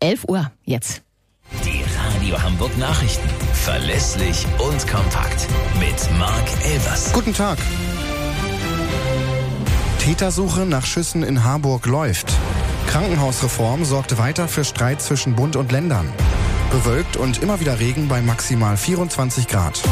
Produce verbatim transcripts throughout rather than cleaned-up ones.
elf Uhr jetzt. Die Radio Hamburg Nachrichten. Verlässlich und kompakt. Mit Marc Elvers. Guten Tag. Tätersuche nach Schüssen in Harburg läuft. Krankenhausreform sorgt weiter für Streit zwischen Bund und Ländern. Bewölkt und immer wieder Regen bei maximal vierundzwanzig Grad.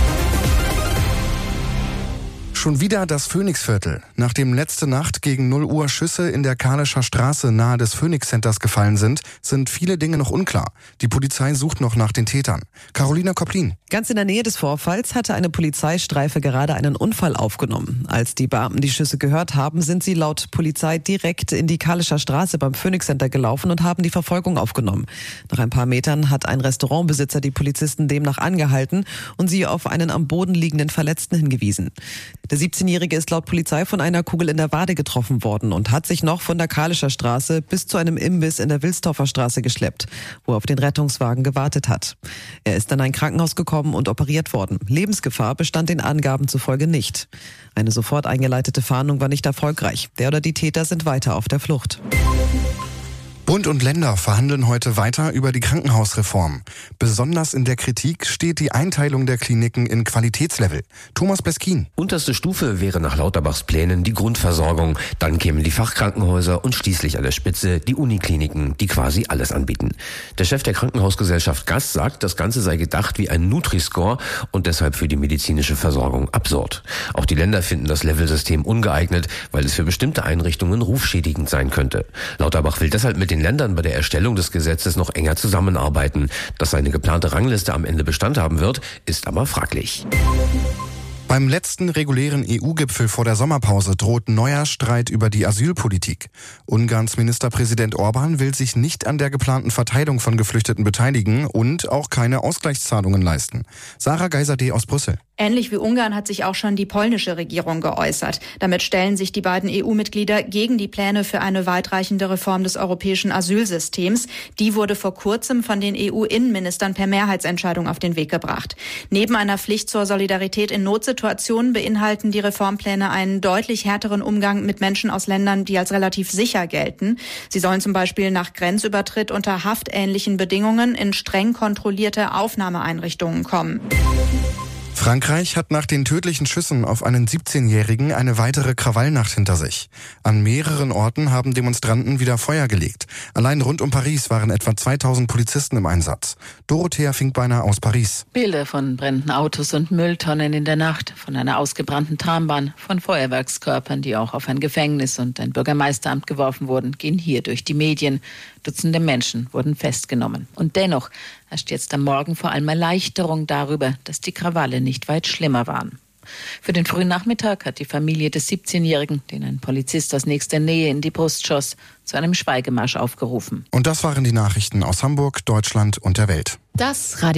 Schon wieder das Phoenixviertel. Nachdem letzte Nacht gegen null Uhr Schüsse in der Kalischer Straße nahe des Phoenix Centers gefallen sind, sind viele Dinge noch unklar. Die Polizei sucht noch nach den Tätern. Carolina Koplin. Ganz in der Nähe des Vorfalls hatte eine Polizeistreife gerade einen Unfall aufgenommen. Als die Beamten die Schüsse gehört haben, sind sie laut Polizei direkt in die Kalischer Straße beim Phoenix Center gelaufen und haben die Verfolgung aufgenommen. Nach ein paar Metern hat ein Restaurantbesitzer die Polizisten demnach angehalten und sie auf einen am Boden liegenden Verletzten hingewiesen. Der siebzehnjährige ist laut Polizei von einer Kugel in der Wade getroffen worden und hat sich noch von der Kalischer Straße bis zu einem Imbiss in der Wilsdorfer Straße geschleppt, wo er auf den Rettungswagen gewartet hat. Er ist in ein Krankenhaus gekommen und operiert worden. Lebensgefahr bestand den Angaben zufolge nicht. Eine sofort eingeleitete Fahndung war nicht erfolgreich. Der oder die Täter sind weiter auf der Flucht. Bund und Länder verhandeln heute weiter über die Krankenhausreform. Besonders in der Kritik steht die Einteilung der Kliniken in Qualitätslevel. Thomas Beskin. Unterste Stufe wäre nach Lauterbachs Plänen die Grundversorgung. Dann kämen die Fachkrankenhäuser und schließlich an der Spitze die Unikliniken, die quasi alles anbieten. Der Chef der Krankenhausgesellschaft Gass sagt, das Ganze sei gedacht wie ein Nutri-Score und deshalb für die medizinische Versorgung absurd. Auch die Länder finden das Levelsystem ungeeignet, weil es für bestimmte Einrichtungen rufschädigend sein könnte. Lauterbach will deshalb mit den Ländern bei der Erstellung des Gesetzes noch enger zusammenarbeiten. Dass seine geplante Rangliste am Ende Bestand haben wird, ist aber fraglich. Beim letzten regulären E U-Gipfel vor der Sommerpause droht neuer Streit über die Asylpolitik. Ungarns Ministerpräsident Orban will sich nicht an der geplanten Verteilung von Geflüchteten beteiligen und auch keine Ausgleichszahlungen leisten. Sarah Geiser-D. aus Brüssel. Ähnlich wie Ungarn hat sich auch schon die polnische Regierung geäußert. Damit stellen sich die beiden E U-Mitglieder gegen die Pläne für eine weitreichende Reform des europäischen Asylsystems. Die wurde vor kurzem von den E U-Innenministern per Mehrheitsentscheidung auf den Weg gebracht. Neben einer Pflicht zur Solidarität in Notsituationen beinhalten die Reformpläne einen deutlich härteren Umgang mit Menschen aus Ländern, die als relativ sicher gelten. Sie sollen zum Beispiel nach Grenzübertritt unter haftähnlichen Bedingungen in streng kontrollierte Aufnahmeeinrichtungen kommen. Frankreich hat nach den tödlichen Schüssen auf einen siebzehnjährigen eine weitere Krawallnacht hinter sich. An mehreren Orten haben Demonstranten wieder Feuer gelegt. Allein rund um Paris waren etwa zweitausend Polizisten im Einsatz. Dorothea Finkbeiner aus Paris. Bilder von brennenden Autos und Mülltonnen in der Nacht, von einer ausgebrannten Trambahn, von Feuerwerkskörpern, die auch auf ein Gefängnis und ein Bürgermeisteramt geworfen wurden, gehen hier durch die Medien. Dutzende Menschen wurden festgenommen. Und dennoch herrscht jetzt am Morgen vor allem Erleichterung darüber, dass die Krawalle nicht weit schlimmer waren. Für den frühen Nachmittag hat die Familie des siebzehnjährigen, den ein Polizist aus nächster Nähe in die Brust schoss, zu einem Schweigemarsch aufgerufen. Und das waren die Nachrichten aus Hamburg, Deutschland und der Welt. Das Radio